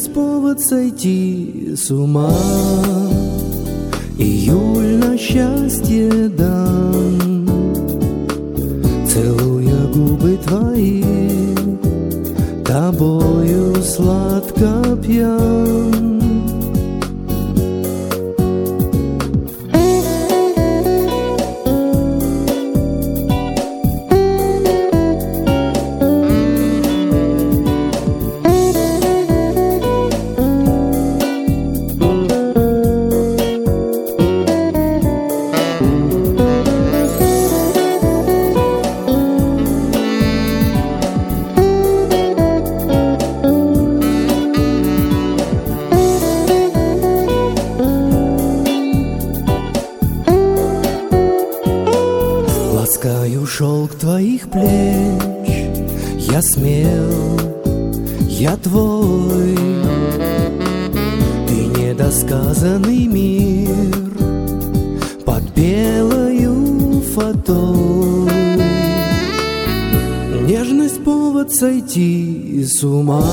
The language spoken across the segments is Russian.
Нежность повод сойти с ума, июль на счастье дан. Целуя губы твои, тобою сладко пьян. Ласкаю шелк твоих плеч, я смел, я твой. Ты недосказанный мир под белою фатой. Нежность повод сойти с ума,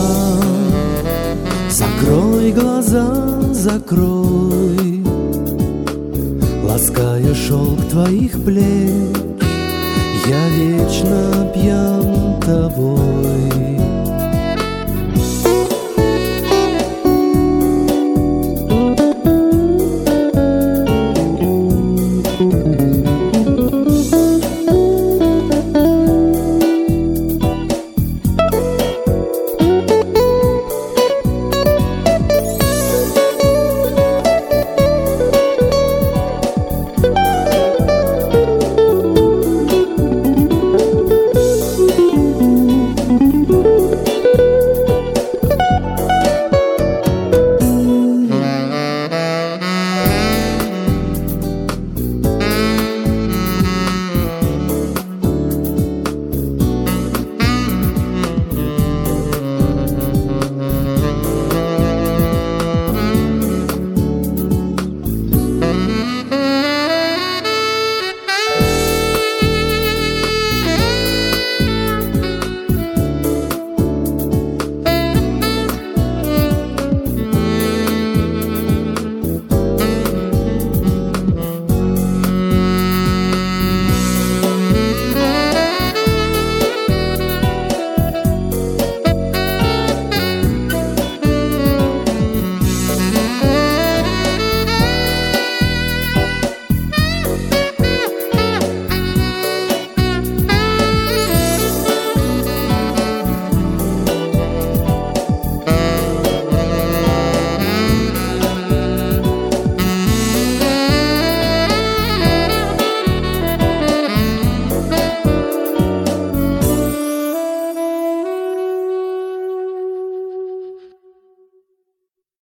закрой глаза, закрой. Лаская шелк твоих плеч, я вечно пьян тобой.